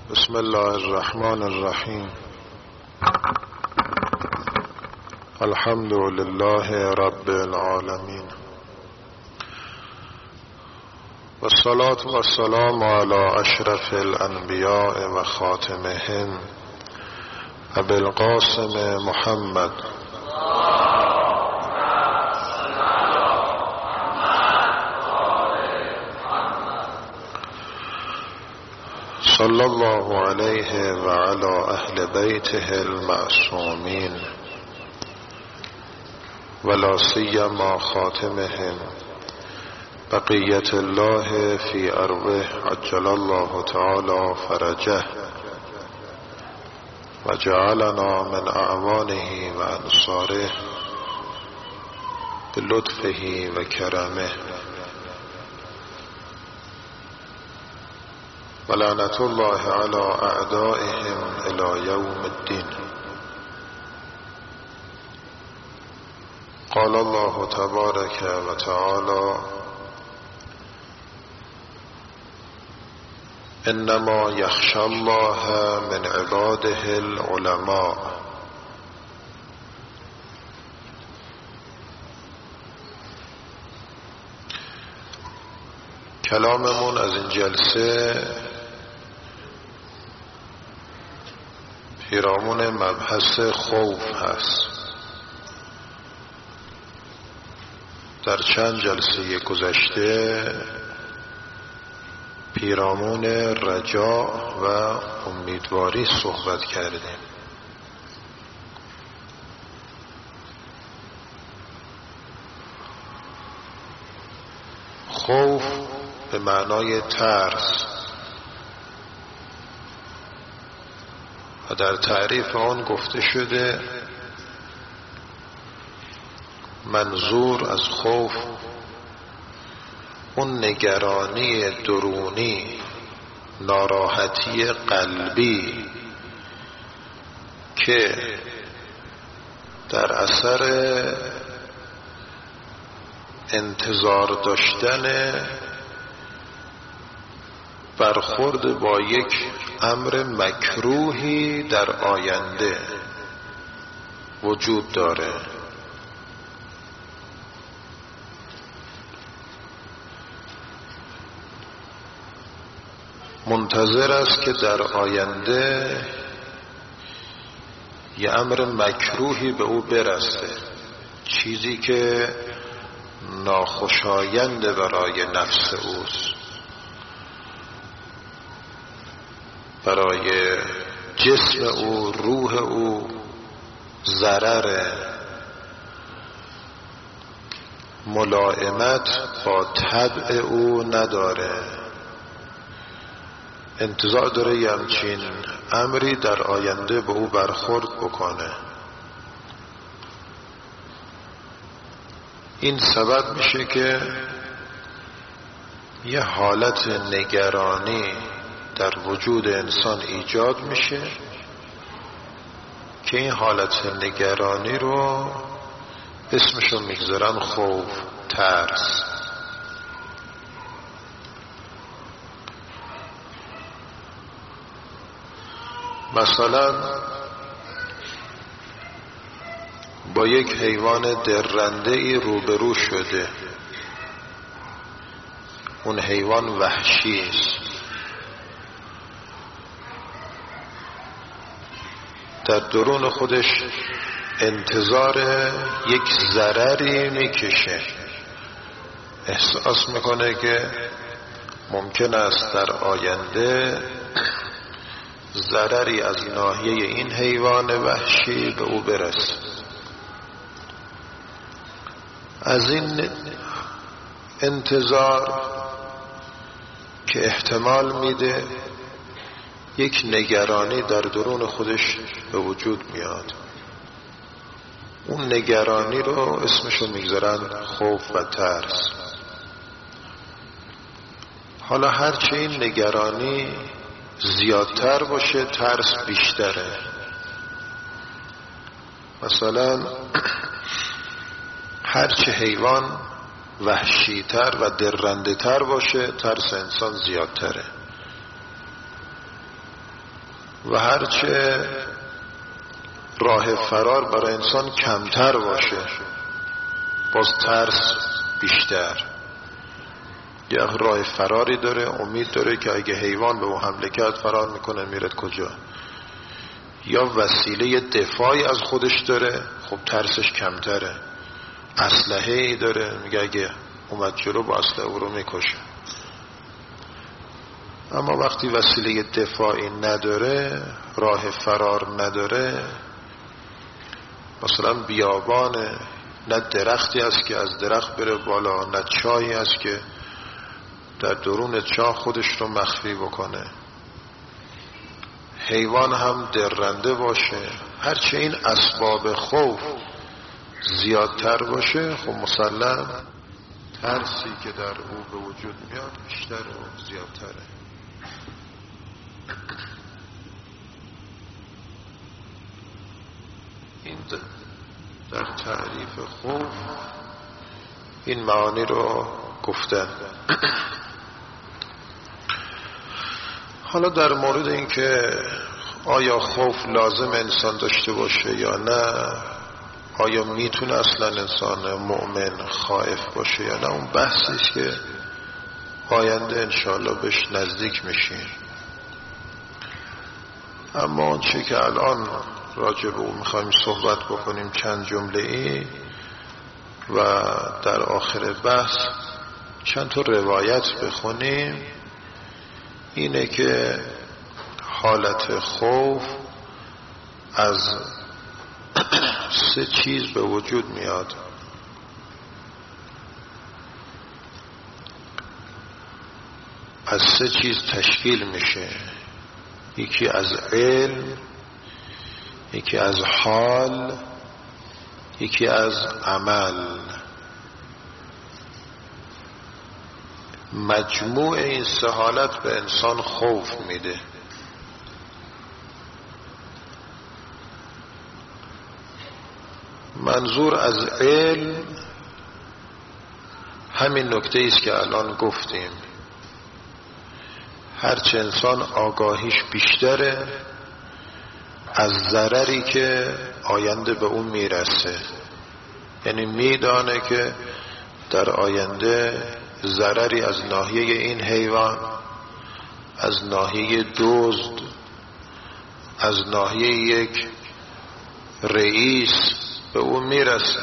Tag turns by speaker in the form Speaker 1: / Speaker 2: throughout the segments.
Speaker 1: بسم الله الرحمن الرحیم. الحمد لله رب العالمین والصلاة والسلام على اشرف الانبیاء و خاتمهم ابی القاسم محمد صلی الله علیه و علی اهل بیته المعصومین ولا سیما خاتمهم بقیة الله فی ارضه عجل الله تعالی فرجه و جعلنا من اعوانه و انصاره بلطفه و کرمه ولعنة الله على اعدائهم الى یوم الدین. قال الله تبارک و تعالی انما یخشی الله من عباده العلماء. کلاممون از این جلسه پیرامون مبحث خوف هست. در چند جلسه گذشته پیرامون رجا و امیدواری صحبت کردیم. خوف به معنای ترس و در تعریف آن گفته شده منظور از خوف اون نگرانی درونی، ناراحتی قلبی که در اثر انتظار داشتن برخورد با یک امر مکروهی در آینده وجود داره. منتظر است که در آینده یه امر مکروهی به او برسه، چیزی که ناخوشایند برای نفس اوست، برای جسم او، روح او ضرر، ملائمت با طبع او نداره. انتظار داره یه همچین امری در آینده به او برخورد بکنه. این سبب میشه که یه حالت نگرانی در وجود انسان ایجاد میشه که این حالت نگرانی رو اسمشو میگذارن خوف، ترس. مثلا با یک حیوان درنده ای روبرو شده، اون حیوان وحشی است، در درون خودش انتظار یک ضرری میکشه، احساس میکنه که ممکن است در آینده ضرری از ناحیه این حیوان وحشی به او برسه. از این انتظار که احتمال میده یک نگرانی در درون خودش به وجود میاد. اون نگرانی رو اسمشو میگذارن خوف و ترس. حالا هرچه این نگرانی زیادتر باشه ترس بیشتره. مثلا هرچه حیوان وحشیتر و درنده تر باشه ترس انسان زیادتره. و هرچه راه فرار برای انسان کمتر باشه باز ترس بیشتر. یه راه فراری داره، امید داره که اگه حیوان به او حمله کرد فرار میکنه میره کجا، یا وسیله دفاعی از خودش داره خب ترسش کمتره، اسلحه‌ای داره میگه اگه اومد جلو با اسلحه او رو میکشه. اما وقتی وسیله دفاعی نداره، راه فرار نداره، مثلا بیابانه، نه درختی است که از درخت بره بالا، نه چاهی است که در درون چاه خودش رو مخفی بکنه، حیوان هم درنده باشه، هرچه این اسباب خوف زیادتر باشه خب مسلم ترسی که در او به وجود میاد بیشتر و زیادتره. این در تعریف خوف این معانی رو گفتن. حالا در مورد این که آیا خوف لازم انسان داشته باشه یا نه، آیا میتونه اصلا انسان مؤمن خائف باشه یا نه، اون بحثی است که آینده انشاءالله بهش نزدیک میشیم. اما آنچه که الان راجع به او میخوایم صحبت بکنیم چند جمله ای و در آخر بحث چند تا روایت بخونیم، اینه که حالت خوف از 3 چیز به وجود میاد. از 3 چیز تشکیل میشه، یکی از علم، یکی از حال، یکی از عمل. مجموع این 3 حالت به انسان خوف میده. منظور از علم همین نکته است که الان گفتیم، هرچه انسان آگاهیش بیشتره از ضرری که آینده به اون میرسه، یعنی میدانه که در آینده ضرری از ناحیه این حیوان، از ناحیه دزد، از ناحیه یک رئیس به او میرسه.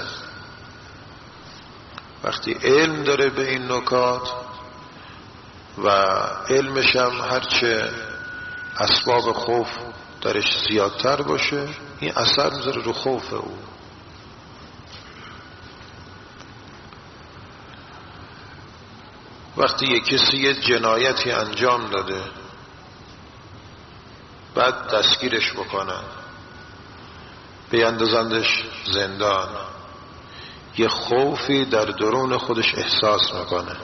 Speaker 1: وقتی علم داره به این نکات و علمش هم هرچه اسباب خوف درش زیادتر باشه این اثر میذاره رو خوف او. وقتی یک کسی یه جنایتی انجام داده بعد دستگیرش بکنن بیندازندش زندان، یه خوفی در درون خودش احساس میکنه.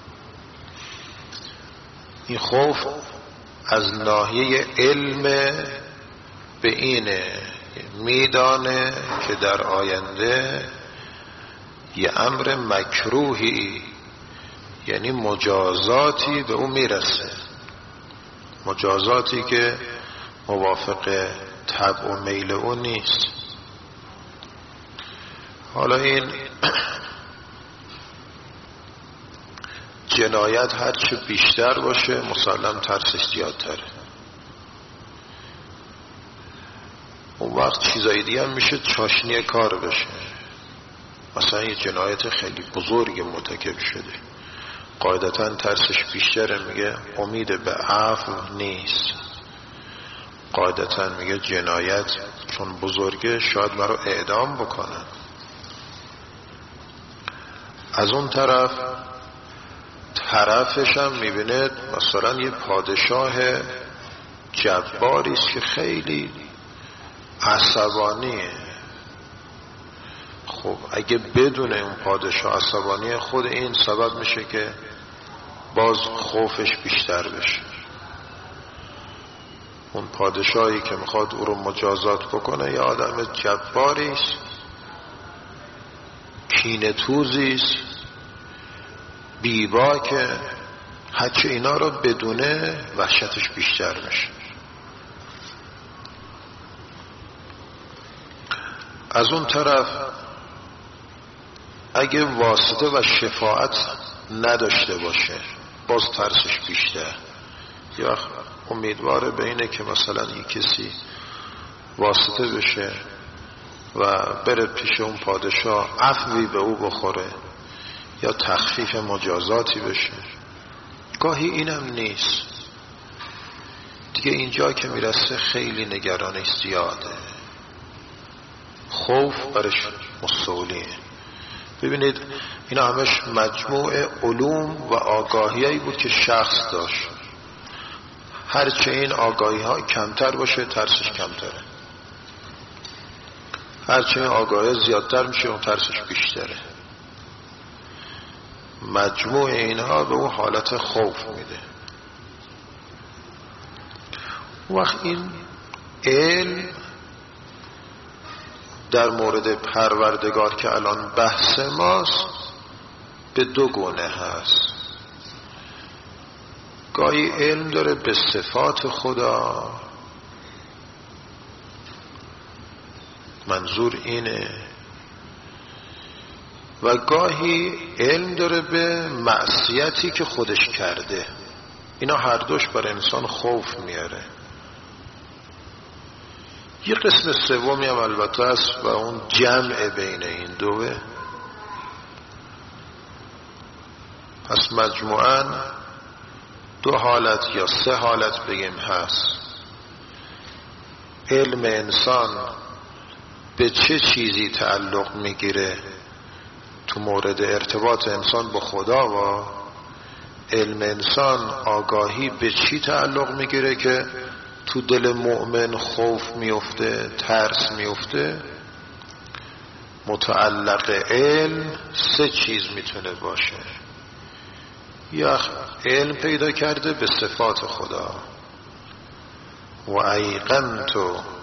Speaker 1: این خوف از ناحیه علم به اینه، میدانه که در آینده یه امر مکروهی یعنی مجازاتی به اون میرسه، مجازاتی که موافق طبع و میل اون نیست. حالا این جنایت هرچه بیشتر باشه مسلم ترسش زیادتره. اون وقت چیزایی دیگه هم میشه چاشنی کار بشه. مثلا یه جنایت خیلی بزرگ مرتکب شده، قاعدتا ترسش بیشتره، میگه امید به عفو نیست، قاعدتا میگه جنایت چون بزرگه شاید مرا اعدام بکنن. از اون طرفش هم میبینه مثلا یه پادشاه جباری است که خیلی عصبانیه. خب اگه بدون اون پادشاه عصبانی خود این سبب میشه که باز خوفش بیشتر بشه. اون پادشاهی که میخواد او رو مجازات بکنه یه آدم جباری است، کینه توزی است، بیباکه، هرچه اینا رو بدونه وحشتش بیشتر میشه. از اون طرف اگه واسطه و شفاعت نداشته باشه باز ترسش بیشتر. یا امیدواره به اینه که مثلا یک کسی واسطه بشه و بره پیش اون پادشاه عفوی به او بخوره یا تخفیف مجازاتی بشه. گاهی اینم نیست دیگه. اینجا که میرسه خیلی نگرانش زیاده، خوف برش مستولیه. ببینید اینا همش مجموع علوم و آگاهیایی بود که شخص داشت. هرچه این آگاهی ها کمتر باشه ترسش کمتره، هرچه این آگاهی زیادتر میشه اون ترسش بیشتره. مجموع اینها به اون حالت خوف میده. وقت این علم در مورد پروردگار که الان بحث ماست به دو گونه هست. گاهی علم داره به صفات خدا، منظور اینه، و گاهی علم داره به معصیتی که خودش کرده. اینا هر دوش بر انسان خوف میاره. یه قسم سومی هم البته است و اون جمع بین این دوه. پس مجموعاً دو حالت یا سه حالت بگیم هست. علم انسان به چه چیزی تعلق میگیره تو مورد ارتباط انسان با خدا، و علم انسان آگاهی به چی تعلق میگیره که تو دل مؤمن خوف میفته، ترس میفته. متعلق علم سه چیز میتونه باشه. یا علم پیدا کرده به صفات خدا، و ایقنت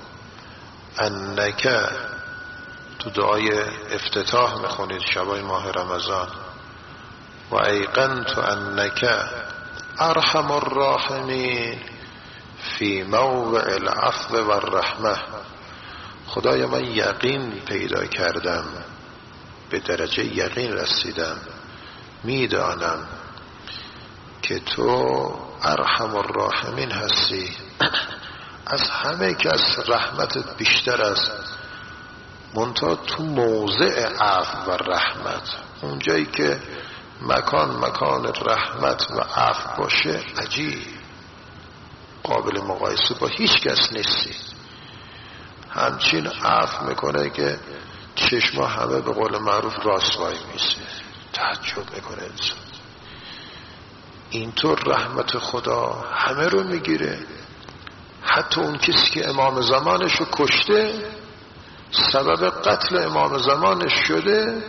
Speaker 1: انک، تو دعای افتتاح میخونید شبای ماه رمضان، و ایقنت انک ارحم الراحمین فی موضع العفو و الرحمه. خدایا من یقین پیدا کردم، به درجه یقین رسیدم، میدانم که تو ارحم الراحمین هستی، از همه کس رحمتت بیشتر است، منتها تو موضع عفو و رحمت، اونجایی که مکان رحمت و عفو باشه، عجیب قابل مقایسه با هیچ کس نیستی. همچین عفو میکنه که چشما همه به قول معروف راست وای میسه، تعجب میکنه انسان. اینطور رحمت خدا همه رو میگیره، حتی اون کسی که امام زمانش رو کشته، سبب قتل امام زمانش شده،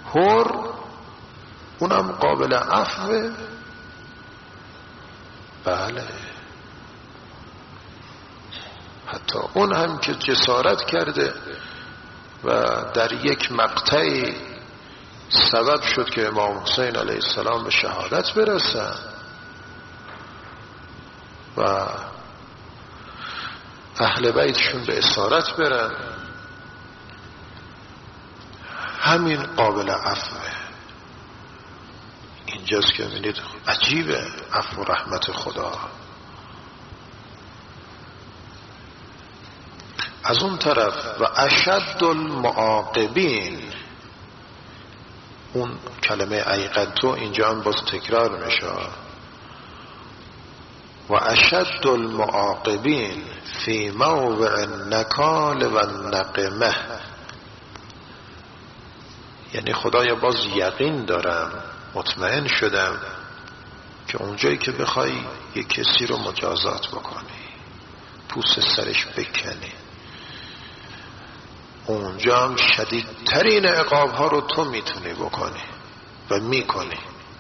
Speaker 1: اونم قابل عفوه. بله، حتی اون هم که جسارت کرده و در یک مقطعی سبب شد که امام حسین علیه السلام به شهادت برسن و اهل بیتشون به اسارت برن، همین قابل عفوه. اینجاست که می‌بینید عجیبه عفو و رحمت خدا. از اون طرف و اشد المعاقبین، اون کلمه ایقنتو اینجا هم باز تکرار میشه، و اشد المعاقبین فی موضع النکال و النقمه. یعنی خدایا باز یقین دارم، مطمئن شدم که اونجایی که بخوای یک کسی رو مجازات بکنی، پوست سرش بکنی، اونجا هم شدیدترین عقاب ها رو تو میتونی بکنی و میکنی.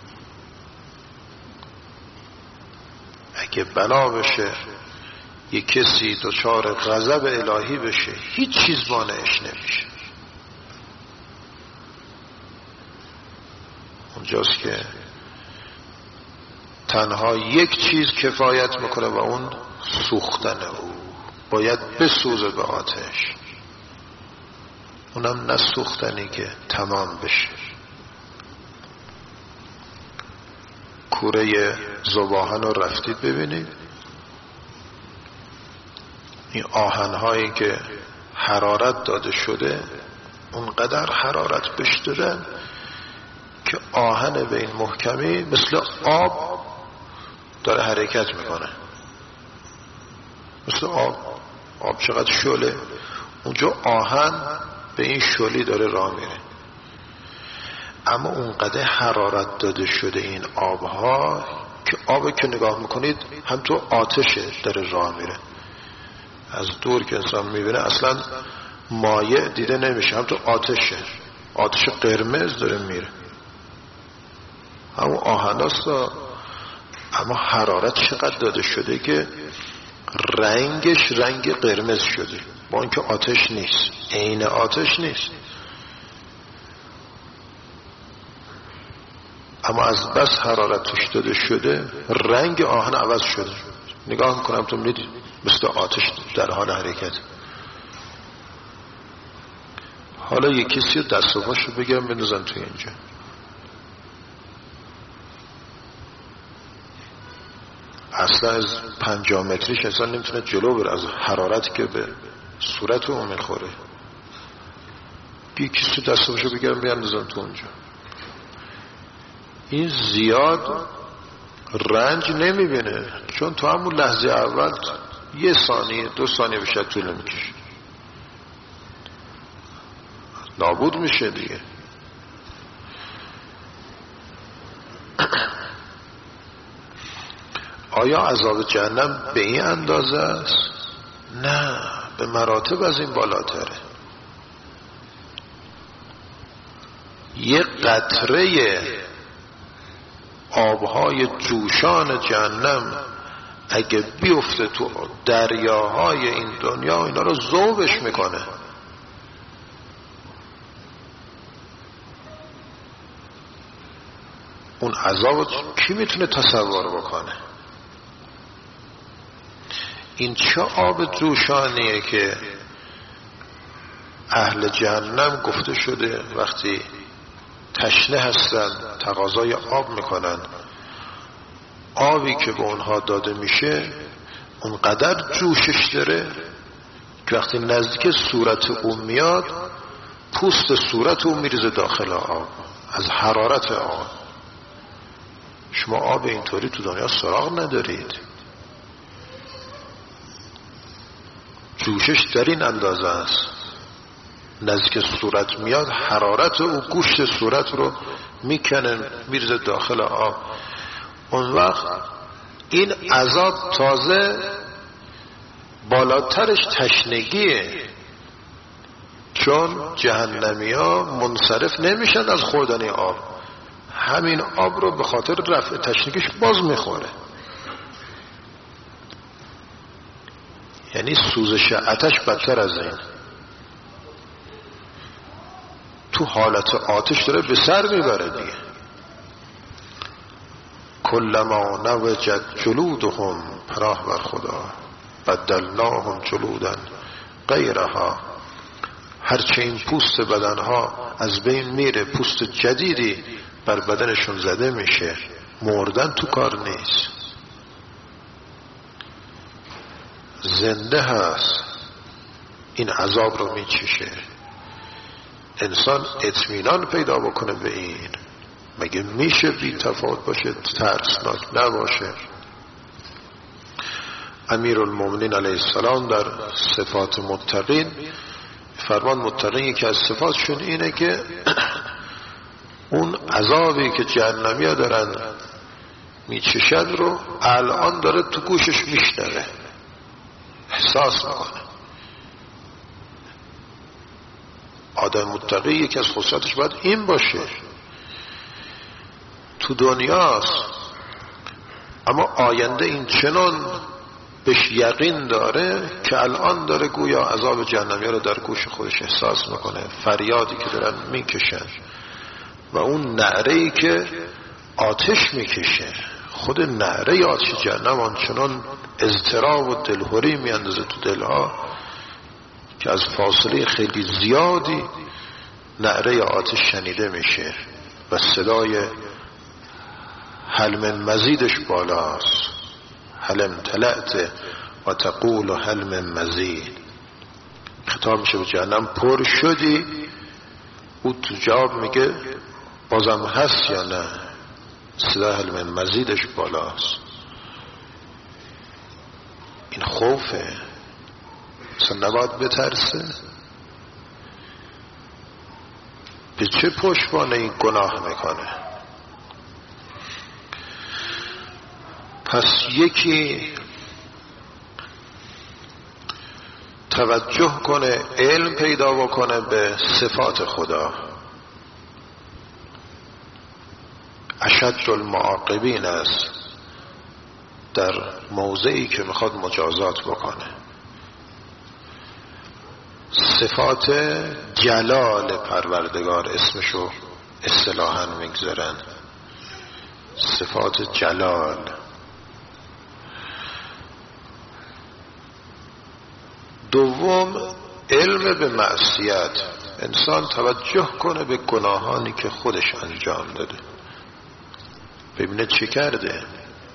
Speaker 1: اگه بنا بشه یک کسی دچار غضب الهی بشه، هیچ چیز مانعش نمیشه. اونجاست که تنها یک چیز کفایت میکنه و اون سوختن او، باید بسوزه به آتش. اونم نه سوختنی که تمام بشه. کوره ذوب‌آهن رو رفتید ببینید، این آهن‌هایی که حرارت داده شده اونقدر حرارت بهش دادن که آهن به این محکمی مثل آب داره حرکت میکنه، مثل آب چقدر شعله، اونجا آهن به این شعله داره راه میره. اما اونقدر حرارت داده شده این آبها که آب که نگاه میکنید هم تو آتشه داره راه میره. از دور که انسان میبینه اصلا مایع دیده نمیشه، هم تو آتشه، آتش قرمز داره میره، همون آهن هست. اما حرارت چقدر داده شده که رنگش رنگ قرمز شده، با اینکه آتش نیست، عین آتش نیست، اما از بس حرارت توش داده شده رنگ آهن عوض شده. نگاه میکنم تو میدید مثل آتش در حال حرکت. حالا یک کسی دست و پاشو بگیرم بندازن توی اینجا، اصلا از 50 متریش انسان نمیتونه جلو بره از حرارتی که به صورت اون میخوره. یک کسی دست و پاشو بگیرم بندازن تو اونجا، این زیاد رنج نمیبینه، چون تو همون لحظه اول 1 ثانیه 2 ثانیه بیشتر طول نمیکشه، نابود میشه دیگه. آیا عذاب جهنم به این اندازه است؟ نه، به مراتب از این بالاتره. یه قطره آبهای جوشان جهنم اگه بیفته تو دریاهای این دنیا اینا رو ذوبش میکنه. اون عذاب کی میتونه تصور بکنه؟ این چه آب جوشانیه که اهل جهنم گفته شده وقتی تشنه هستن تقاضای آب میکنن، آبی که به اونها داده میشه اونقدر جوشش داره که وقتی نزدیک صورت اون میاد پوست صورت اون میریزه داخل آب از حرارت آب. شما آب اینطوری تو دنیا سراغ ندارید، جوشش در این اندازه است، نزدیک صورت میاد حرارت او گوشت صورت رو میکنه میریزه داخل آب. اون وقت این عذاب تازه بالاترش تشنگیه، چون جهنمی ها منصرف نمیشن از خوردن آب، همین آب رو به خاطر رفع تشنگیش باز میخوره. یعنی سوزش آتش بدتر از این، تو حالت آتش داره به سر میبره دیگه. کلما نوجت جلودهم، پناه بر خدا، بدلناهم جلودا غیرها، هرچه این پوست بدنها از بین میره پوست جدیدی بر بدنشون زده میشه، مردن تو کار نیست، زنده هست، این عذاب رو میچشه. انسان اطمینان پیدا بکنه به این، مگه میشه بی تفاوت باشه، ترسناک نباشه؟ امیرالمومنین علیه السلام در صفات متقین فرمان متقین یکی از صفاتشون اینه که اون عذابی که جهنمی ها دارن میچشن رو الان داره تو گوشش میشنوه، احساس میکنه. آدم متقی یکی از خصوصیاتش باید این باشه. تو دنیاست اما آینده این چنان بهش یقین داره که الان داره گویا عذاب جهنمی رو در گوش خودش احساس میکنه، فریادی که دارن میکشن و اون نعره‌ای که آتش میکشه، خود نعره آتش جهنم آنچنان اضطراب و دلهوری میاندازه تو دلها که از فاصله خیلی زیادی نعره آتش شنیده میشه و صدای هل من مزیدش بالاست. هل امتلأت و تقول هل من مزید. خطاب میشه به جهنم پر شدی؟ او تو جواب میگه بازم هست یا نه؟ صدای هل من مزیدش بالاست. این خوفه، اصلا نباید بترسه. به چه پشتوانه این گناه میکنه؟ پس یکی توجه کنه، علم پیدا بکنه به صفات خدا. اشد المعاقبین است در موضعی که میخواد مجازات بکنه. صفات جلال پروردگار اسمشو اصطلاحاً میگذارن، صفات جلال. دوم علم به معصیت. انسان توجه کنه به گناهانی که خودش انجام داده، ببینه چی کرده.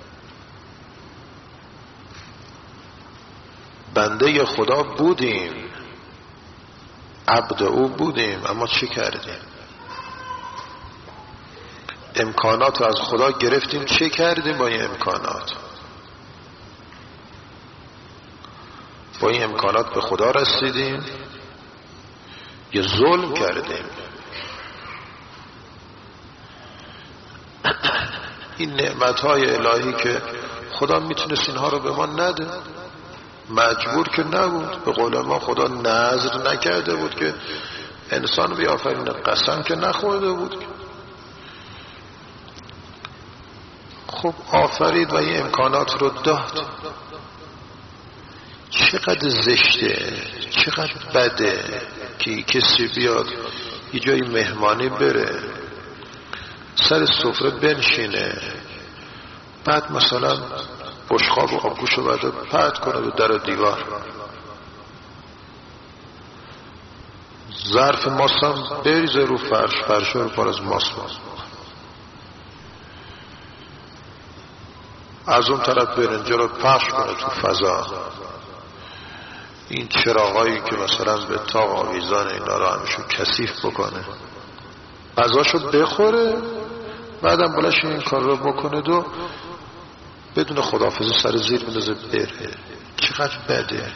Speaker 1: بنده خدا بودیم، عبد او بودیم، اما چی کردیم؟ امکانات رو از خدا گرفتیم، چه کردیم با این امکانات؟ با این امکانات به خدا رسیدیم یا ظلم کردیم؟ این نعمتهای الهی که خدا میتونست اینها رو به ما نده، مجبور که نبود. به قول ما خدا نذر نکرده بود که انسان بیافرینه، قسم که نخورده بود. خب آفرید و این امکانات رو داد. چقدر زشته، چقدر بده که کسی بیاد یه جای مهمانی بره، سر سفره بنشینه، بعد مثلا بشقاب و آبگوشو برده پرت کنه به در و دیوار، ظرف ماست هم بریزه رو فرش، فرش رو پر از ماست باز، از اون طرف برنجه رو پخش کنه تو فضا. این چراغایی که مثلا به تاق آویزان اینا رو همیشون کثیف بکنه، غذاشو بخوره، بعدم بلش این کار رو بکنه و بدون خداحافظی سر زیر بندازه بره. چقدر بده،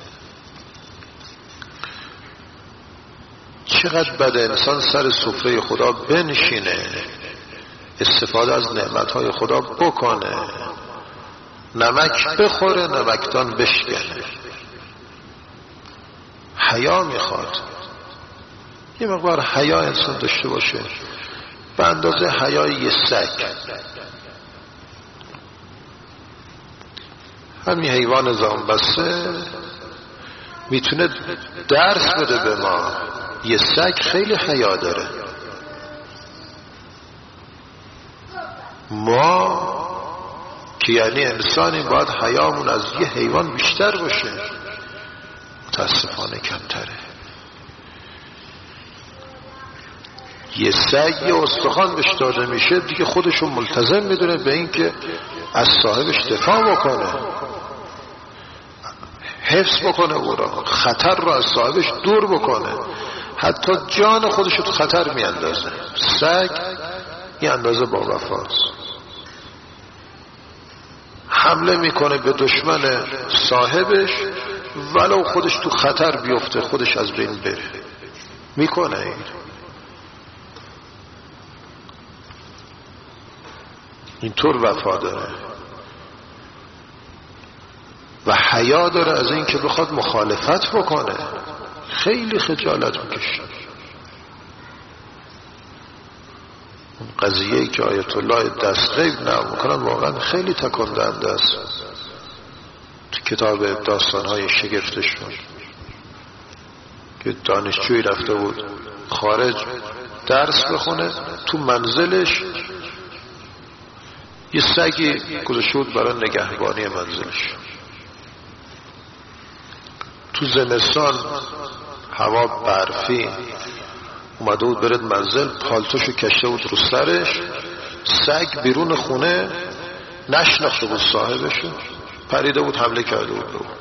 Speaker 1: چقدر بده انسان سر سفره خدا بنشینه، استفاده از نعمتهای خدا بکنه، نمک بخوره، نمکدان بشکنه. حیا میخواد، یه مقدار حیا انسان داشته باشه، به اندازه حیای یه سگ. همین حیوان زانبسته میتونه درس بده به ما. یه سگ خیلی حیا داره. ما که یعنی انسانی باید حیامون از یه حیوان بیشتر باشه، متاسفانه کمتره. یه سگ یه استخوان بهش داده میشه دیگه خودشو ملتزم میدونه به این که از صاحبش دفاع بکنه، حفظ بکنه، او را خطر را از صاحبش دور بکنه، حتی جان خودشو تو خطر میاندازه. سگ یه اندازه با وفاست، حمله میکنه به دشمن صاحبش ولو خودش تو خطر بیفته، خودش از بین بره، میکنه. این اینطور وفا داره و حیا داره از این که بخواد مخالفت بکنه. خیلی خجالت میکشه. اون قضیه‌ای که آیت الله دستغیب نقل میکنن واقعا خیلی تکان دهنده است. تو کتاب داستان‌های شگفتشون که دانشجویی رفته بود خارج درس بخونه، تو منزلش یه سگی گذاشته بود برای نگهبانی منزلش. تو زمستان هوا برفی، اومده بود برد منزل، پالتوشو کشته بود رو سرش، سگ بیرون خونه نشناخته بود صاحبشو، پریده بود حمله کرده بود رو.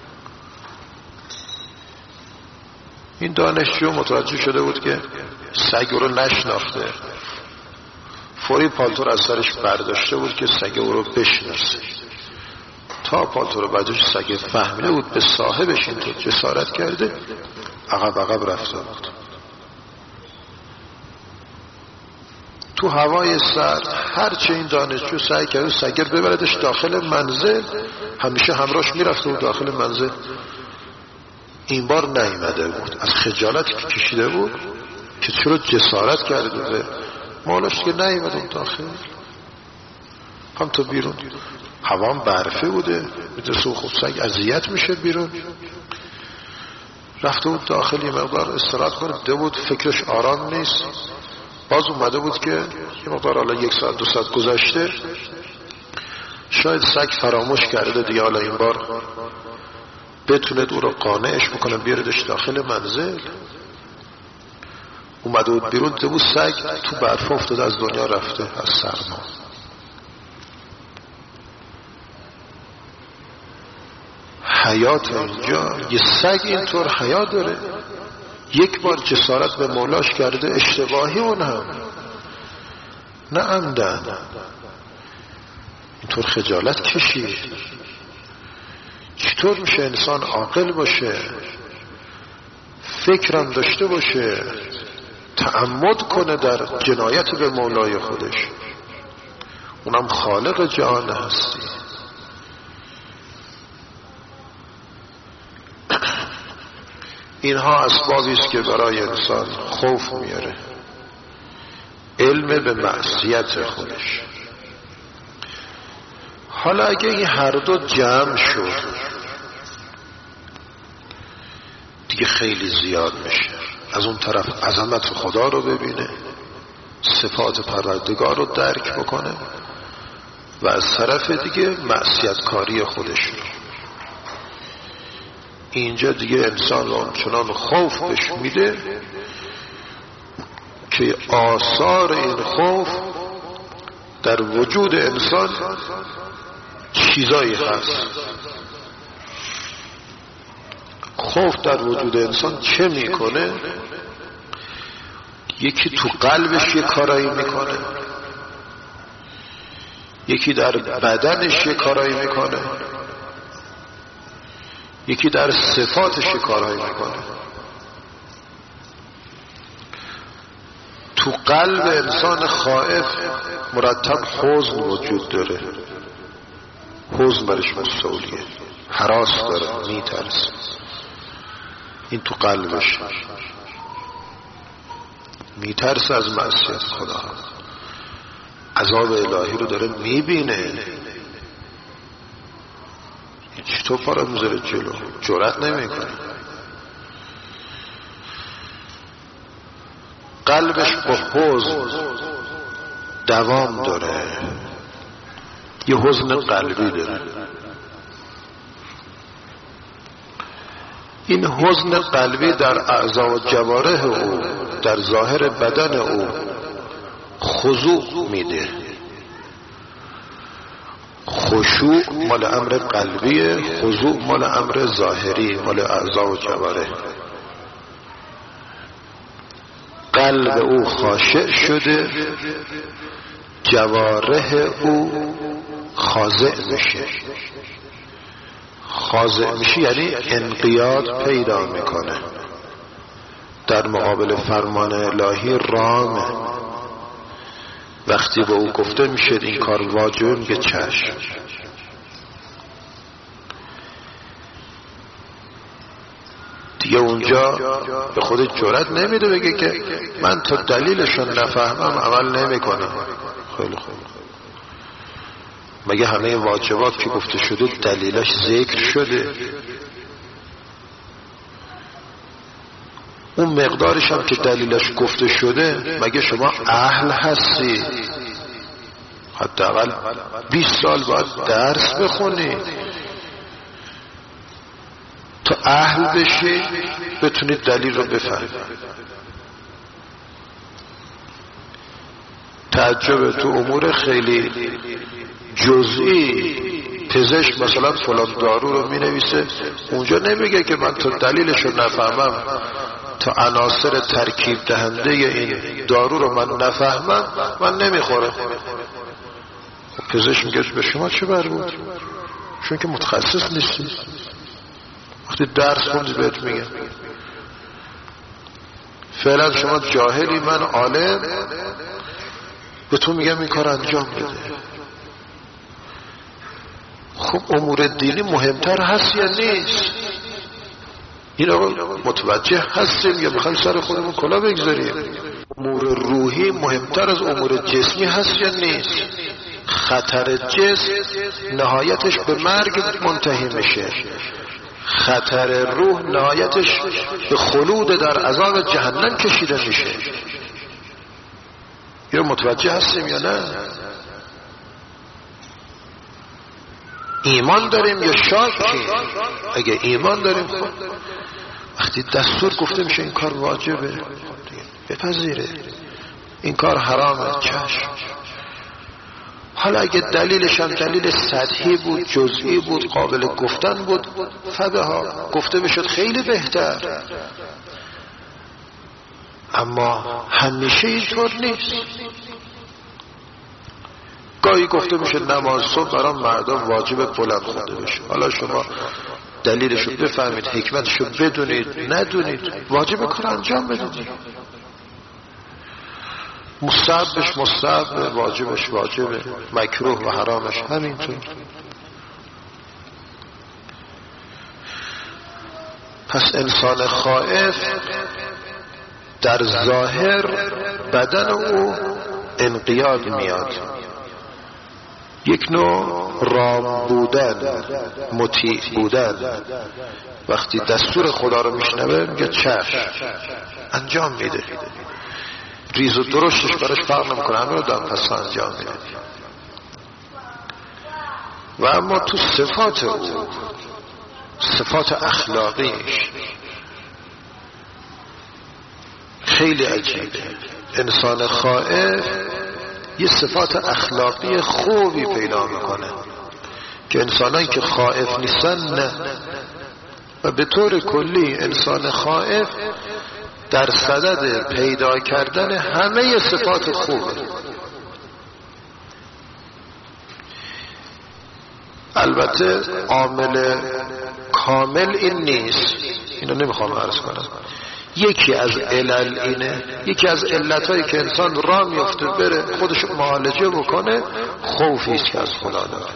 Speaker 1: این دانشجو متوجه شده بود که سگ رو نشناخته، فوری پالتو رو از سرش برداشته بود که سگ رو بشناسه. تا پالتو رو برداشت، سگ فهمیده بود به صاحبش اینطور جسارت کرده، عقب رفته بود. تو هوای سرد هرچه این دانشجو سعی کرد سگ رو ببردش داخل منزل، همیشه همراهش میرفته بود داخل منزل، این بار نیامده بود. از خجالتی که کشیده بود که چرا جسارت کرده به مولاش که نیامده بود داخل، هم تا بیرون. هوام برفه بوده، میدرسه خب سگ اذیت میشه بیرون. رفته بود داخل یه مقدار استراحت کنه بود، فکرش آرام نیست. باز اومده بود که یه مقدار حالا 1 ساعت 2 ساعت گذشته، شاید سگ فراموش کرده دیگه، حالا این بار بتونه او رو قانعش بکنه بیاردش داخل منزل. اومده بود بیرون، دیده بود سگ تو برف افتاده، از دنیا رفته از سرما. حیات اینجا، یه سگ اینطور حیا داره. یک بار جسارت به مولاش کرده، اشتباهی اون هم نه عمدن، اینطور خجالت کشید. چطور میشه انسان عاقل باشه، فکرم داشته باشه، تعمد کنه در جنایت به مولای خودش، اونم خالق جهان هستی. اینها اسبابی است که برای انسان خوف میاره، علم به معصیت خودش. حالا اگه این هر دو جمع شد دیگه خیلی زیاد میشه. از اون طرف عظمت خدا رو ببینه، صفات پروردگار رو درک بکنه، و از طرف دیگه معصیت کاری خودش رو. اینجا دیگه انسان رو چنان خوف بهش میده که آثار این خوف در وجود انسان چیزایی هست. خوف در وجود انسان چه میکنه؟ یکی تو قلبش یه کارایی میکنه، یکی در بدنش یه کارایی میکنه، یکی در صفاتش یه کارایی میکنه. تو قلب انسان خائف مرتب حزن وجود داره، حزن برش مستولیه، هراس داره، میترسه. این تو قلبش میترسه از معصیت خدا، عذاب الهی رو داره میبینه. چطور پا رو میذاره جلو؟ جرأت نمیکنه. قلبش با حزن دوام داره، یه حزن قلبی داره. این حزن قلبی در اعضا و جوارح او، در ظاهر بدن او خضوع میده. خشوع مال امر قلبیه، خضوع مال امر ظاهری، مال اعضا و جوارح. قلب او خاشع شده، جوارح او خاضع میشه. خاضع میشه یعنی انقیاد پیدا میکنه، در مقابل فرمان الهی رامه. وقتی به او گفته میشه این کار واجبه، میگه چشم. دیگه اونجا به خودت جرأت نمیده بگه که من تا دلیلشون نفهمم عمل نمیکنم. خیلی خوب، مگه همه واجبات که گفته شده دلیلش ذکر شده؟ اون مقدارش هم که دلیلش گفته شده مگه شما اهل هستی؟ حداقل 20 سال باید درس بخونی. تا اهل بشی بتونید دلیل رو بفهمید. تعجب تو امور خیلی جزئی پزشک مثلا فلان دارو رو می نویسه، اونجا نمیگه که من تا دلیلش رو نفهمم، تا عناصر ترکیب دهنده این دارو رو من نفهمم من نمیخوره. پزشک میگه به شما چه مربوط؟ چون که متخصص نیستی. وقتی درس خوندی بهت میگه. فعلا شما جاهلی، من عالم، به تو میگم این کار انجام بده. خب امور دینی مهمتر هست یا نیست؟ این آقا متوجه هستیم یا میخوایم سر خودمون کلا بگذاریم؟ امور روحی مهمتر از امور جسمی هست یا نیست؟ خطر جسم نهایتش به مرگ منتهی میشه، خطر روح نهایتش به خلود در عذاب جهنم کشیده میشه. یا متوجه هستیم یا نه؟ ایمان داریم یا شاکی؟ اگه ایمان داریم خب وقتی دستور گفته میشه این کار واجبه بپذیره، این کار حرامه چشم. حالا اگه دلیلش هم دلیل سطحی بود، جزئی بود، قابل گفتن بود، فبها گفته بشد خیلی بهتر. اما همیشه اینطور نیست. گاهی گفته میشه نماز صبح برای مردم واجب بلند خونده بشه. حالا شما دلیلشو بفهمید، حکمتشو بدونید، ندونید، واجب کار انجام بدید. مستحبش مستحب، واجبش واجبه، مکروه و حرامش همینطور. پس انسان خائف در ظاهر بدن او انقیاد میاد، یک نوع رام بودن، مطیع بودن. وقتی دستور خدا رو میشنوه میگه چشم، انجام میده، ریز و درشتش براش فرق نمیکنه، همه رو دم پس انجام میده. و اما تو صفات او، صفات اخلاقیش خیلی عجیبه. انسان خائف یه صفات اخلاقی خوبی پیدا میکنه که انسانایی که خائف نیستن نه. و به طور کلی انسان خائف در صدد پیدا کردن همه صفات خوبه. البته عامل کامل این نیست، اینو نمیخوام عرض کنم. یکی از علل اینه، یکی از علتایی که انسان راه میفته بره خودش معالجه بکنه، خوفیست که از خدا داره.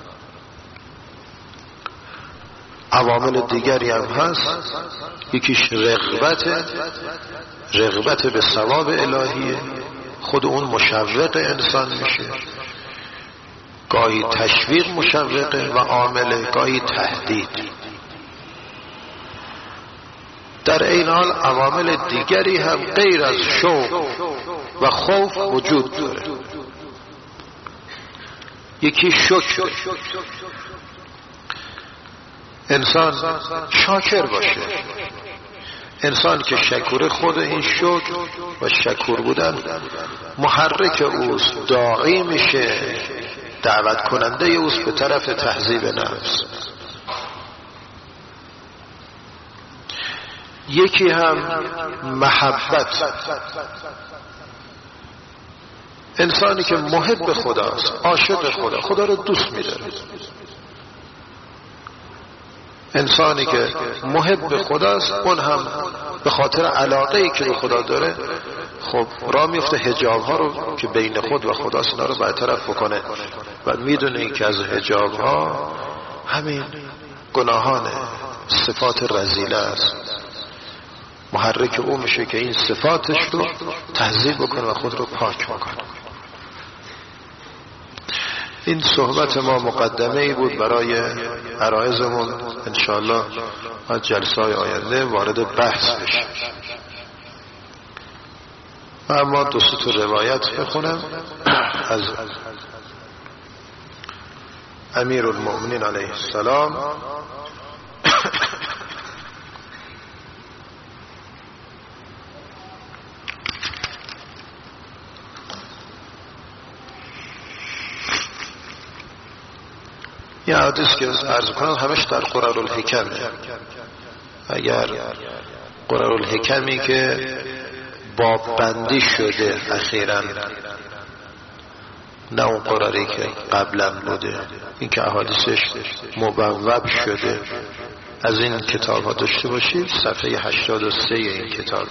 Speaker 1: عوامل دیگری هم هست، یکیش رغبت به ثواب الهیه، خود اون مشوق انسان میشه، گاهی تشویق مشوقه و عامل گاهی تهدید. در این حال عوامل دیگری هم غیر از شوق و خوف وجود داره. یکی شکر، انسان شاکر باشه. انسان که شکور خود این شکر و شکور بودن محرک اوست، داعی میشه، دعوت کننده اوست به طرف تهذیب نفس. یکی هم محبت، انسانی که محب خداست، عاشق خدا، خدا رو دوست می‌داره. انسانی که محب خداست اون هم به خاطر علاقه‌ای که به خدا داره خب راه میفته حجاب‌ها رو که بین خود و خداست اینا رو برطرف بکنه و میدونه که از حجاب‌ها همین گناهانه، صفات رذیله است. محرک او میشه که این صفاتش رو تهذیب بکنه و خود رو پاک بکنه. این صحبت ما مقدمه ای بود برای عرایزمون، انشاءالله از جلسه های آینده وارد بحث بشه. اما دو سه روایت بخونم از امیر المؤمنین علیه السلام حدیث که عرض کنم همش در قرارالحکمه. اگر قرارالحکمی که باب بندی شده اخیراً، نه اون قراری که قبلا بوده، این که احادیثش مبوب شده، از این کتاب ها داشته باشید. صفحه 83 این کتاب.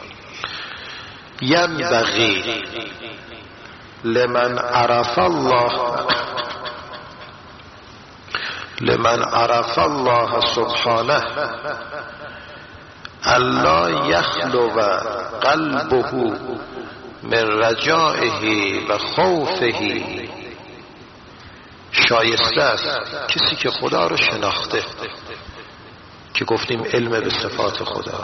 Speaker 1: ینبغی لمن عرف الله سبحانه الا یخلو قلبه من رجائه و خوفه. شایسته است کسی که خدا رو شناخته، که گفتیم علم به صفات خدا،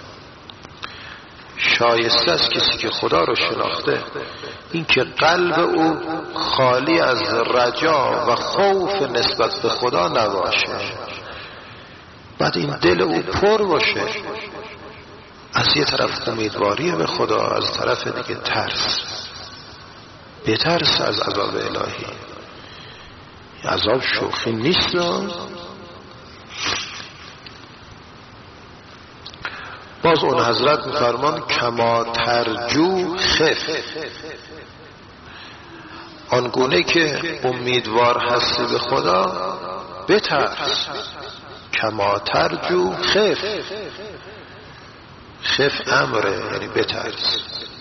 Speaker 1: شایسته است کسی که خدا رو شناخته این که قلب او خالی از رجا و خوف نسبت به خدا نباشه. بعد این دل او پر باشه از یه طرف امیدواری به خدا، از طرف دیگه ترس، بترس از عذاب الهی. عذاب شوخی نیست. باز اون حضرت میفرمان کما ترجو خف، آنگونه که امیدوار هستی به خدا بترس. کما ترجو خف، خف امره، یعنی بترس.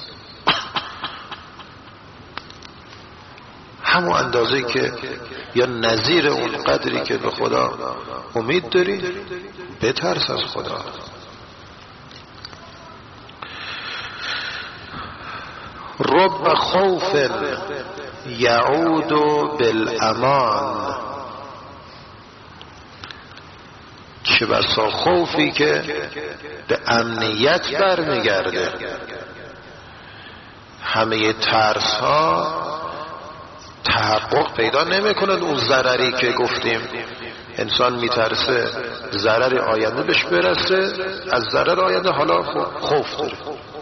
Speaker 1: همون اندازه که یا نظیر اون قدری که به خدا امید داری بترس از خدا. رب خوف یعود بالامان، چه بسا خوفی که به امنیت برمیگرده. همه ترس ها تحقق پیدا نمی کنند. اون ضرری که گفتیم انسان میترسه ضرر آینده بهش برسه، از ضرر آینده حالا خوف داره.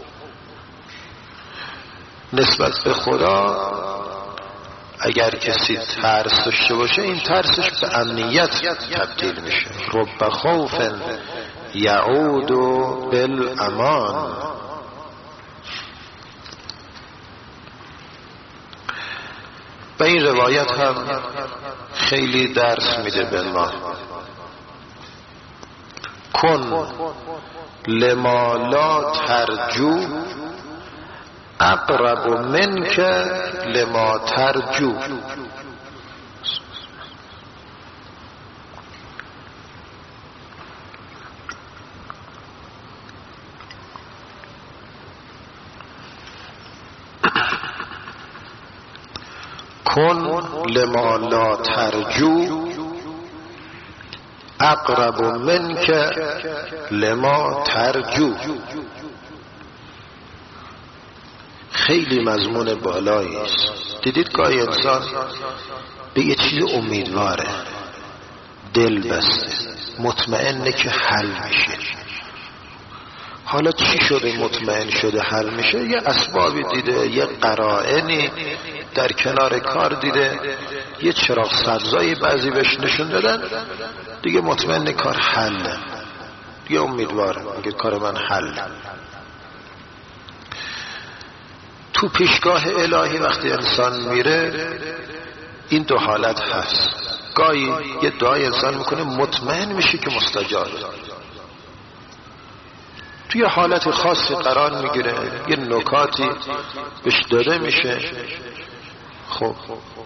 Speaker 1: نسبت به خدا اگر کسی ترس داشته باشه این ترسش به امنیت تبدیل میشه. رب خوف یعود بالامان. و این روایت هم خیلی درس میده به ما. کن لما لا ترجو اقرب منک لما ترجو. کن لما لا ترجو اقرب منک لما ترجو. خیلی مضمون بالایی است. دیدید گاهی انسان به یه چیز امیدواره، دل بسته، مطمئنه که حل میشه. حالا چی شده مطمئن شده حل میشه؟ یه اسبابی دیده، یه قرائنی در کنار کار دیده، یه چراغ سبزایی بعضی بهش نشون دادن، دیگه مطمئن کار حله، دیگه امیدواره، میگه کار من حل. تو پیشگاه الهی وقتی انسان میره این دو حالت هست. گاهی یه دعای انسان میکنه مطمئن میشه که مستجاب، توی حالت خاصی قرار میگیره، یه نکاتی بهش داده میشه. خب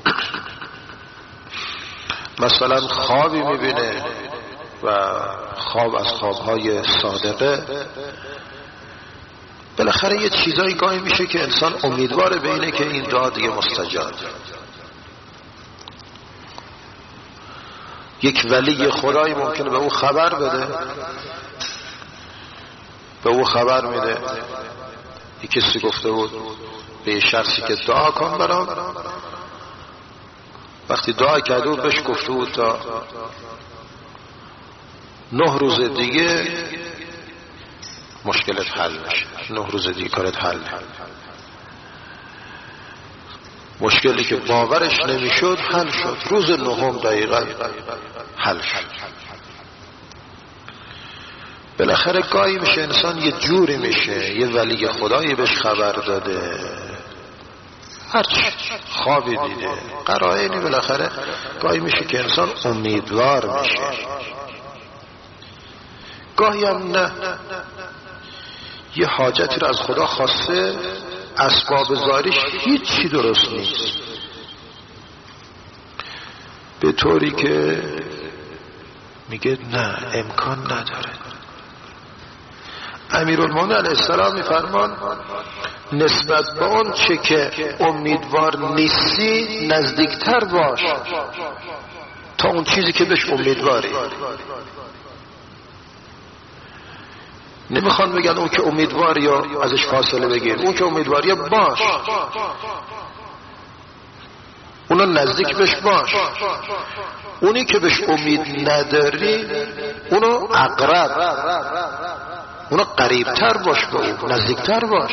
Speaker 1: مثلا خوابی میبینه و خواب از خوابهای صادقه، بالاخره یه چیزایی گاهی میشه که انسان امیدواره به اینه که این دعا دیگه مستجاب. یک ولی خدایی ممکنه به او خبر بده، به او خبر میده. یک کسی گفته بود به یه شخصی که دعا کن برام، وقتی دعا کرده بود بهش گفته بود تا 9 روز دیگه مشکلت حل میشه، 9 روز دیگه کارت حل. مشکلی که باورش نمیشد حل شد. روز نهم دقیقا حل شد. بالاخره گاهی میشه انسان یه جوری میشه، یه ولی خدایی بهش خبر داده، هرچی خوابی دیده، قرائنی، بالاخره گاهی میشه که انسان امیدوار میشه. گاهی هم نه، یه حاجتی رو از خدا خواسته، اسباب زاریش هیچی درست نیست، به طوری که میگه نه امکان نداره. امیرالمومنین علیه السلام میفرمان نسبت به اون چه که امیدوار نیستی نزدیکتر باش تا اون چیزی که بهش امیدواری. نمیخوان بگن اون که امیدواری یا ازش فاصله بگیر، اون که امیدواری باش، اونو نزدیک بهش باش. اونی که بهش امید نداری اونو اقرب، اونو قریبتر باش، به اون نزدیکتر باش.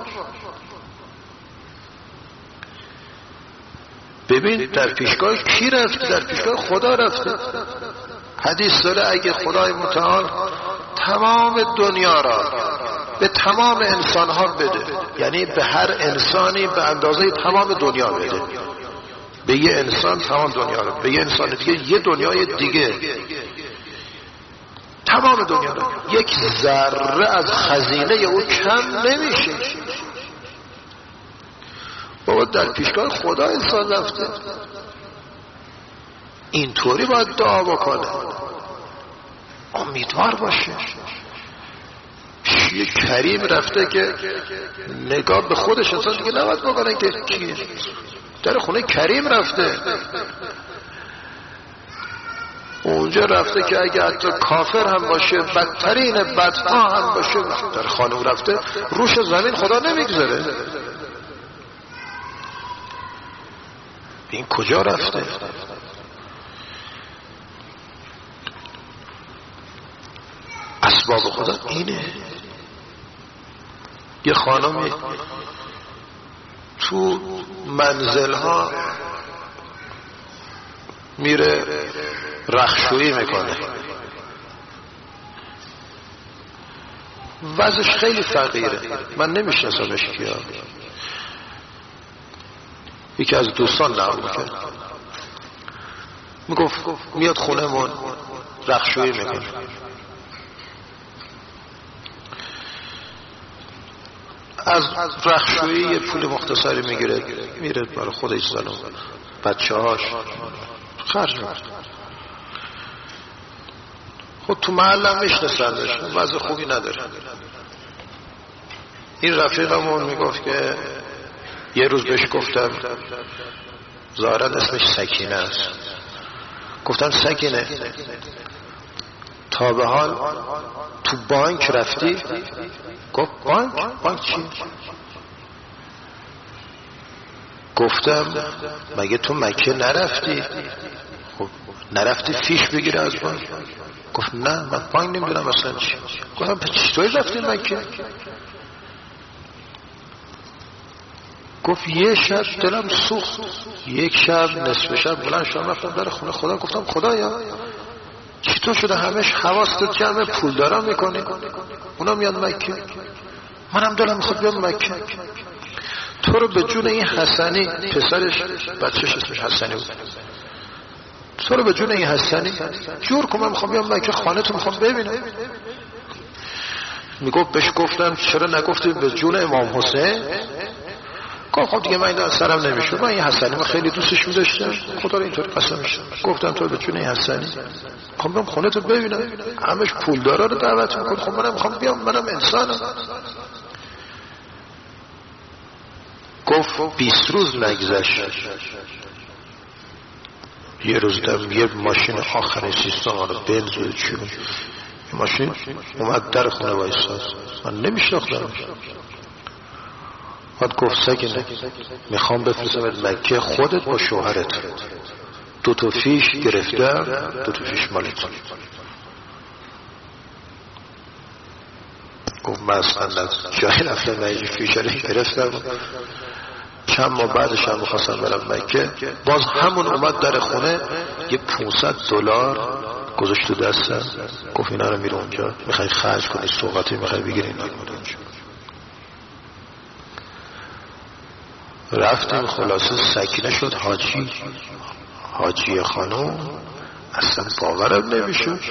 Speaker 1: ببین در پیشگاه کی رفته؟ در پیشگاه خدا رفته. حدیث داره اگه خدای متعال تمام دنیا را به تمام انسان ها بده، یعنی به هر انسانی به اندازه تمام دنیا بده، به یه انسان تمام دنیا رو، به یه انسان دیگه یه دنیای دیگه، تمام دنیا رو، یک ذره از خزینه او کم نمیشه. بابا در پیشگاه خدا انسان رفته، اینطوری باید دعا بکنه، امیدوار باشه. یه کریم رفته که نگاه به خودش انسان دیگه نباید بکنه که کیه، در خونه کریم رفته، اونجا رفته که اگه حتی کافر هم باشه، بدترین بدها هم باشه، در خانه رفته، روش زمین خدا نمیگذاره. این کجا رفته؟ اسباب خدا اینه. یه خانمی تو منزل ها میره رختشویی میکنه، وضعش خیلی فقیره، من نمیشناسمش کیا، یکی از دوستان نقل میکرد، میگفت میاد خونمون رختشویی میکنه. از رختشویی یه پول مختصری میگیره، میره برای خودش زن و بچه هاش خرج میکنه. خود تو محلم میشناسندش، وضع خوبی نداره. این رفیقمون میگفت که یه روز بهش گفتم، ظاهرا اسمش سکینه است، گفتم سکینه تا به حال تو بانک رفتی؟ گفت بانک چی؟ گفتم مگه تو مکه نرفتی؟ خب نرفتی فیش بگیره از بانک؟ گفت نه من بانک نمیدونم اصلا چی. گفتم چطوری رفتی مکه؟ گفت یه شب دلم سوخت، یک شب نصف شب بلند شدم رفتم در خونه خدا، گفتم خدایا چطور شده همش حواست جمع پول دارم میکنی، اونا میاد مکه، منم دلم میخواد بیام مکه. تو رو به جون این حسنی، پسرش بچهش اسمش حسنی بود، تو رو به جون این حسنی جور کن، من میخوام بیام مکه، خانه تو میخوام ببینم. میگفت بهش گفتم چرا نگفتی به جون امام حسین؟ گفت خب دیگه من این سرم نمیشه، من این حسنی من خیلی دوستش می‌داشتم، خدا رو اینطوری قسمش گفتم تو به جون این حسنی خب برم خونه تو ببینم، همش پولدارا رو دعوت می‌کنه، خب منم می‌خوام بیام، منم انسانم. گفت 20 روز نگذشت، یه روز دم یه ماشین آخرین سیستم رو بنز بود چی بود، این ماشین اومد در خونه وایساد، من نمی‌شناختم. بعد گفت سکینه میخوام بفرستمت مکه خودت با شوهرت، 2 تا فیش گرفتم، 2 تا فیش مالت. گفت من اصلا جایی رفتم من این فیش رو گرفتم، چند ماه بعدش هم میخواستم برم مکه، باز همون اومد در خونه یه $500 گذاشت تو دستم، گفت اینا رو میره اونجا میخوای خرج کنی، سوغاتی میخوای بگیری، اینا رو میره اونجا. رفتیم خلاصه سکینه شد حاجی خانم، اصلا باورم نمیشد.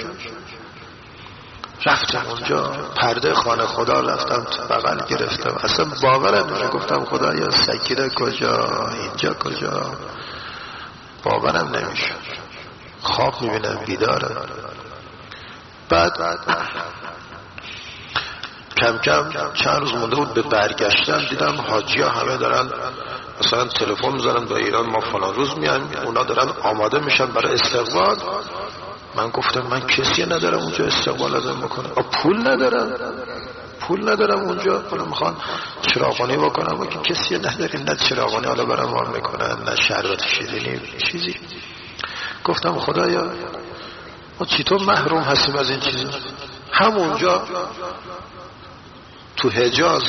Speaker 1: رفتم اونجا پرده خانه خدا رفتم تو بغل گرفتم، اصلا باورم نمیشد. گفتم خدایا سکینه کجا، اینجا کجا، باورم نمیشد. خواب میبینم بیدارم. بعد کم کم چند روز مونده بود به برگشتن، دیدم حاجی ها همه دارن مثلا تلفن میزنن به ایران ما فلان روز میایم، اونا دارن آماده میشن برای استقبال. من گفتم من کسی ندارم اونجا استقبال ازم بکنم، پول ندارم اونجا، حالا میخوان چراغانی بکنم و که کسی نداریم، نه چراغانی حالا برام وام میکنن، نه شربت شیرینی چیزی. گفتم خدایا ما چطور محروم هستیم از این چیزا. همونجا تو حجاز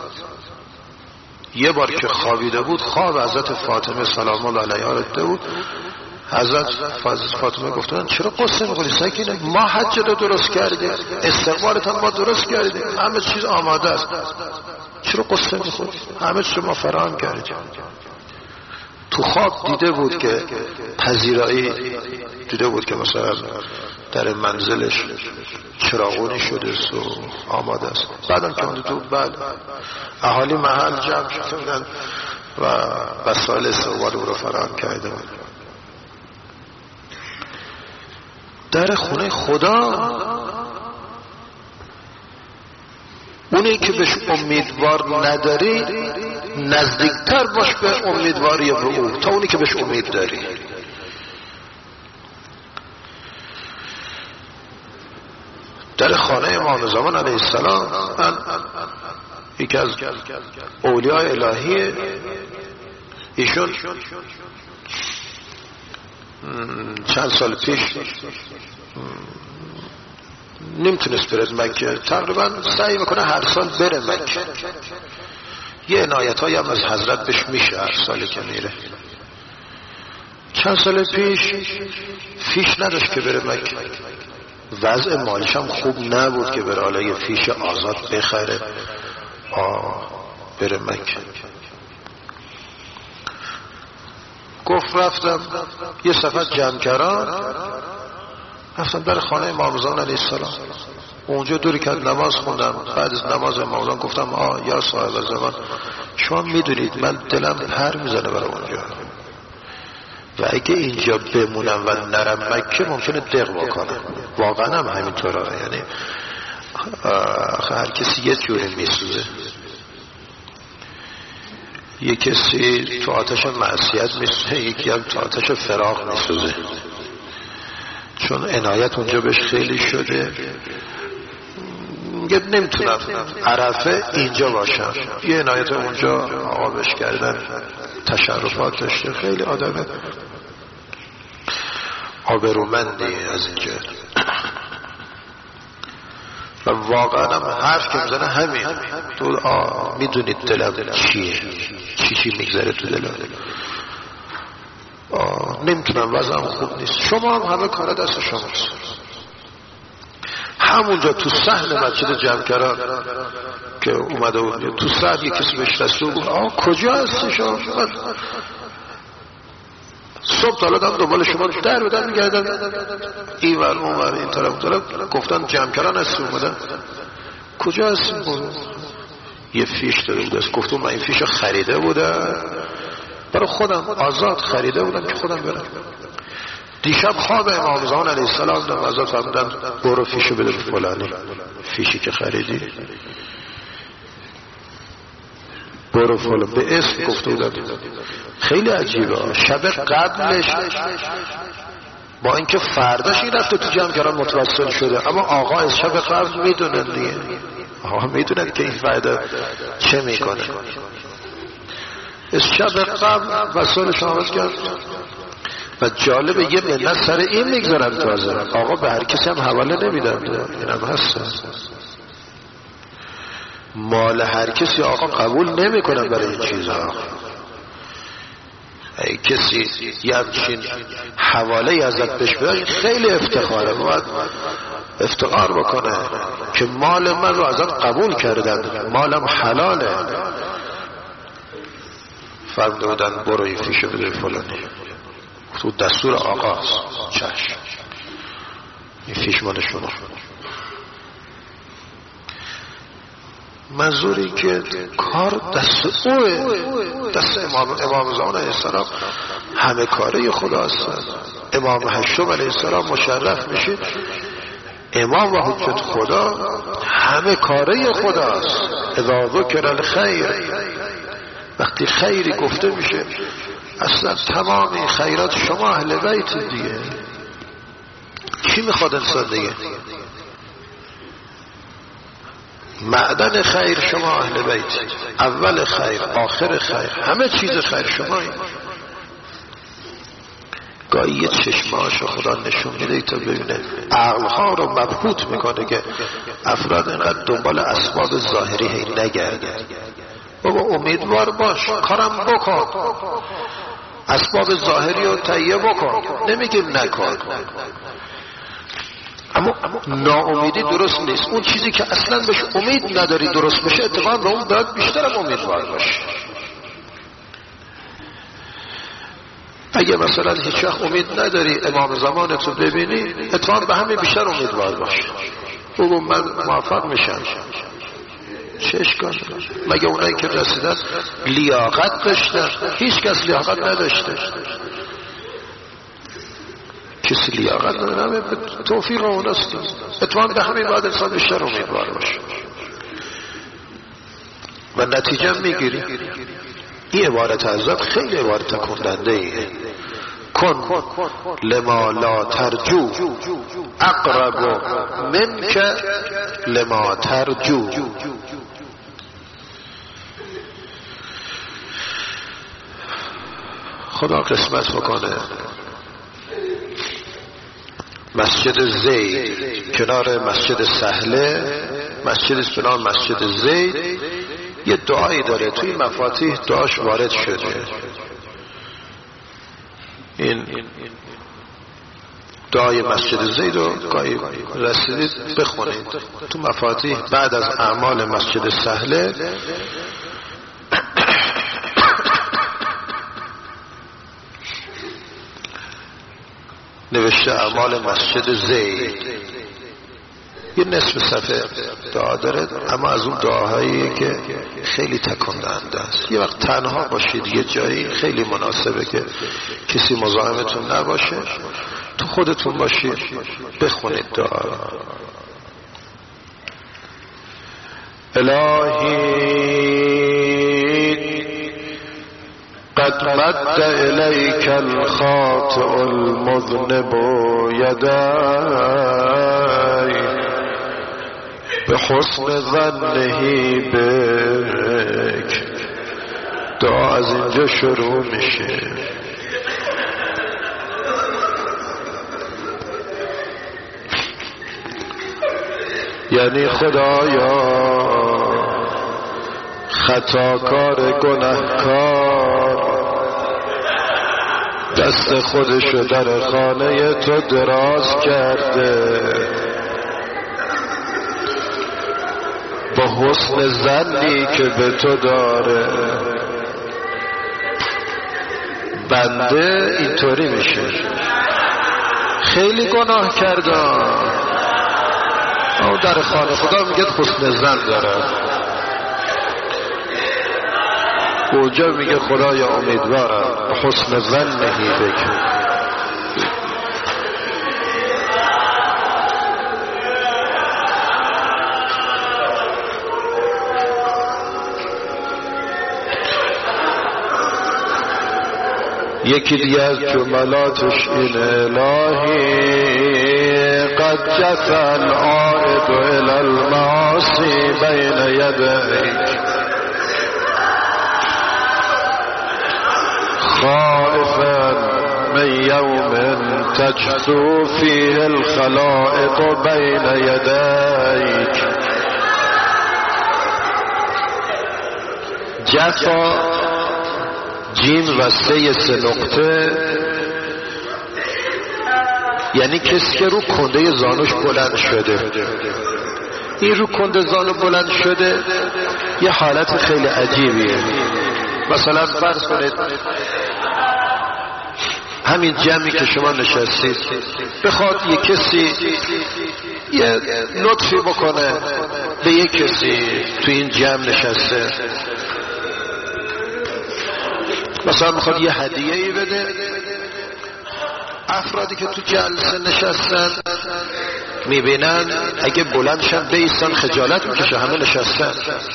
Speaker 1: یه بار که خوابیده بود، خواب حضرت فاطمه سلام الله علیها رو دیده بود. حضرت فاطمه گفتن چرا قصه می‌کنی سکینه، ما حج رو درست کردیم، استقبالت هم ما درست کردیم، همه چیز آماده است، چرا قصه می‌خوری، همه چیز ما فراهم کردیم. تو خواب دیده بود که پذیرایی، دیده بود که مثلا در منزلش چراغونی شده و آماده است. بعدم که دیدود بعد اهالی محل جمع شدن و وسایل استقبال او رو فراهم کرده بود. در خونه خدا اونی که بهش امیدوار نداری نزدیکتر باش به امیدواری به او تا اونی که بهش امید داری. در خانه امام زمان علیه السلام، من یکی از اولیاء الهی، ایشون چند سال پیش نمیتونست بره مکه، تقریبا سعی میکنه هر سال بره مکه، یه عنایت هایی هم از حضرت بهش میشه هر سالی که میره. چند سال پیش فیش نداشت که بره مکه، وضع مالیش هم خوب نبود که بره حالا یه فیش آزاد بخره بره مکه. گفت رفتم یه سفر جمکران، رفتم در خانه امام زمان علیه السلام، اونجا دوری که نماز خوندم. بعد از نماز امام زمان گفتم یا صاحب زمان، شما میدونید من دلم پر میزنه برای اونجا و اگه اینجا بمونم و نرم مکه ممکنه دق بکنم. واقعا هم همینطوره، یعنی هر کسی یه جوری میسوزه. یه کسی تو آتش معصیت میسوزه، یکی هم تو آتش فراق میسوزه، چون عنایت اونجا بهش خیلی شده. میگه نمیتونم عرفه اینجا باشم، یه عنایت اونجا آقا بهش کردن، تشرفات داشته، خیلی آدم آبرومندی از اینجا. و واقعا هم حرف که میزنه همین، تو میدونید دلم چیه، چی میگذره تو دلم، نمیتونم، وضعم خوب نیست. شما هم همه کار دست شماست. همونجا تو صحن مسجد جمکران که اومده بود، تو صحن یک کسی بهش رسید و گفت کجا هستی شما؟ صبح تا الان دنبال شما در و در میگردن، این ور اون ور این طرف گفتن جمکران هستی، اومدن کجا هستی؟ یه فیش داده بود، گفتم من این فیش رو خریده بودم برای خودم، آزاد خریده بودم که خودم برم. دیشب خواب امام زمان علیه السلام دم آزاد فرمودن برو فیشو بده به فلانی، فیشی که خریدی برو فلان، به اسم گفته بودن. خیلی عجیبه. شب قبلش با اینکه فرداش این رفته تو جمکران متوسل شده، اما آقا از شب قبل میدونن دیگه، آقا میدونن که این فردا چه میکنه. از شب قبل وسایلش آمد کرد و جالب یه منت سر این میگذارن تازه، آقا به هر کسی هم حواله نمیدن، اینم هست، مال هر کسی آقا قبول نمیکنن برای این چیزها. ای کسی یه همچین حواله ازت بهش بده، این خیلی افتخاره، باید افتخار بکنه که مال من رو ازت قبول کردن، مالم حلاله. فرموده بودن برو این فیشو بده فلانی، تو دستور آقاست، چشم، این فیش مال شما. منظوری که کار دست اوه، دست امام زمان علیه السلام همه کاره خداست. امام هشتم علیه السلام مشرف میشه امام و حجت خدا، همه کاره خداست. اذا ذکر الخیر، وقتی خیری گفته میشه اصلا تمامی خیرات شما اهل بیت دیگه، چی میخواد انسان دیگه؟ معدن خیر شما اهل بیت، اول خیر آخر خیر، همه چیز خیر شمایی. گاهی یه چشماشو خدا نشون میده تا ببینه، عقلها رو مبهوت میکنه که افراد اینقدر دنبال اسباب ظاهری هی نگرده. بابا امیدوار باش، کارم بکن، اسباب ظاهری رو تهیه بکن، نمیگیم نکن، اما ناامیدی درست نیست. اون چیزی که اصلا بهش امید نداری درست بشه، اتفاقا به اون باید بیشتر امیدوار باش. اگه مثلا هیچ وقت امید نداری امام زمان تو ببینی، اتفاقا به همین بیشتر امیدوار باش. بگو من موفق میشم، چه اشکال؟ مگه اونایی که رسیدن لیاقت داشتن؟ هیچ کس لیاقت نداشته. کسی لیاقت نداره، به توفیق اوناست. اتفاقا به همین باید انسان بیشتر امیدوار باشه و نتیجه میگیری. این عبارت حضرت خیلی عبارت تکندنده ایه. کن لما لا ترجو اقرب منک لما ترجو. خدا قسمت بکنه مسجد زید کنار مسجد سهله، مسجد کنار مسجد زید، یه دعایی داره، توی مفاتیح دعاش وارد شده. این دعای مسجد زید رو گاهی رسیدید بخونید تو مفاتیح. بعد از اعمال مسجد سهله نوشته اعمال مسجد زید، یه نصف صفحه دعا داره، اما از اون دعاهایی که خیلی تکان دهنده است. یه وقت تنها باشید یه جایی، خیلی مناسبه که کسی مزاحمتون نباشه، تو خودتون باشید بخونید دعا. الهی قد مد الیک الخاطئ المذنب یدای به حسن ظنه بک. دعا از اینجا شروع میشه. یعنی خدایا خطاکار گناهکار دست خودشو در خانه تو دراز کرده، با حسن ظنی که به تو داره. بنده اینطوری میشه، خیلی گناه کردم، اما در خانه خدا میگه حسن ظن داره. اونجا میگه خدایا امیدوارم حسن ظنه بک. یکی دیگه از جملاتش این الهی قد جثى العائد الى المعاصی بین یدیک خائفا من یوم تجثو فیه الخلائق بین یدیک. جفا جیم و 3 نقطه یعنی کسی که رو کنده زانوش بلند شده. این رو کنده زانو بلند شده یه حالت خیلی عجیبیه. مثلا فرض کنید همین جمعی که شما نشستید بخواد یه کسی یه لطفی بکنه به یه کسی تو این جمع نشسته، مثلا میخواد یه هدیه‌ای بده، افرادی که تو جلسه نشستن میبینن اگه بلند شن بیستن خجالت میکشه، همه نشستن.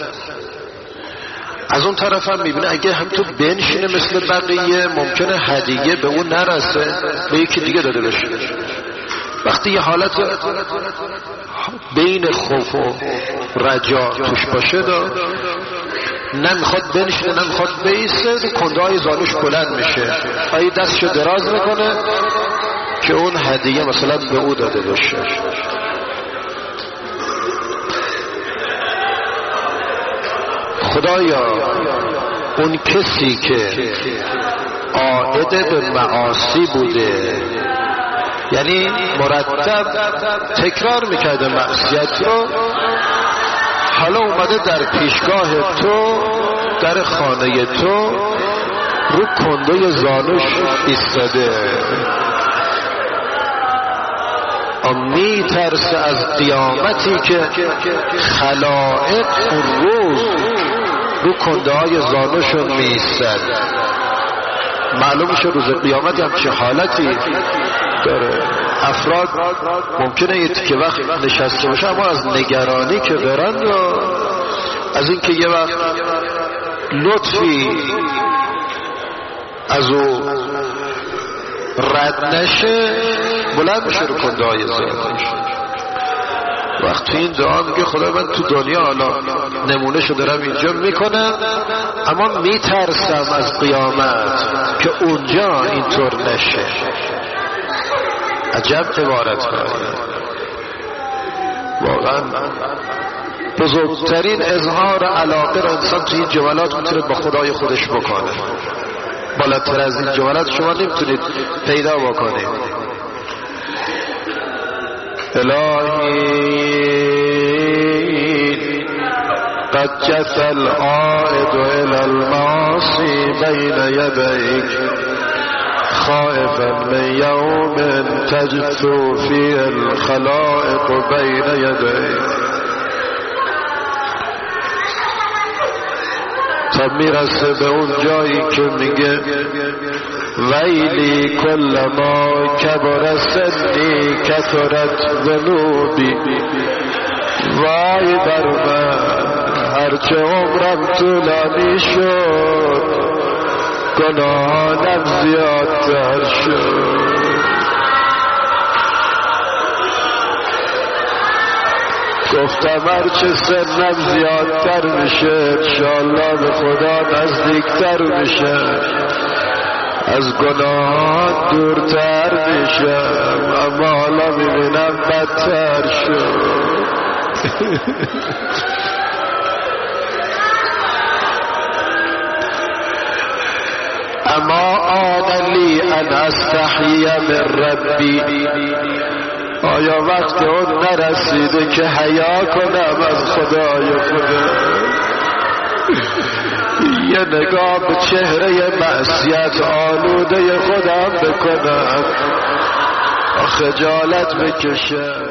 Speaker 1: از اون طرف هم میبینه اگه هم تو بنشینه مثل بقیه ممکنه هدیه به اون نرسه، به یکی دیگه داده بشه. وقتی یه حالت بین خوف و رجا توش باشه نه میخواد بنشینه نه میخواد بیسته، کنده های زانوش بلند میشه، آیه دستشو دراز میکنه که اون هدیه مثلا به او داده بشه. خدایا اون کسی که عائد به معاصی بوده، یعنی مرتب تکرار میکرده معصیت رو، حالا اومده در پیشگاه تو، در خانه تو، رو کنده زانوش ایستاده، می ترسه از قیامتی که خلائق اون روز رو کنده های زانوشون می ایستد. معلوم شه روز قیامت هم چه حالتی داره. افراد ممکنه یه تیکه وقت نشسته باشه اما از نگرانی که برند و از اینکه یه وقت لطفی از او رد نشه بلند میشه رو کنده های زانوش. وقتی این دعا میگه خدا من تو دنیا حالا نمونه شو دارم اینجا میکنم اما میترسم از قیامت که اونجا اینطور نشه. عجب عبارت هایی. واقعا بزرگترین اظهار علاقه را انسان تو این جملات میتونه با خدای خودش بکنه. بالاتر از این جملات شما نمیتونید پیدا بکنید. الهی قد جث العائد الى المعاصی بین یدیک خائفا من یوم تجثو فیه الخلائق بین یدیک، تا میرسه به اون جایی که میگه ویلی کل ما کبر سنی کثرت ذنوبی، وای بر من هرچه عمرم طولانی شد گناهانم زیادتر شد. گفتم هرچه سنم زیادتر میشه انشاءالله به خدا نزدیکتر میشه، از گناهان دورتر میشم، اما حالا میبینم بدتر شد. اما آن لی ان استحیی من ربی، آیا وقت اون نرسیده که حیا کنم از خدای خودم، یه نگاه به چهره معصیت آلوده خودم بکنم، خجالت بکشم.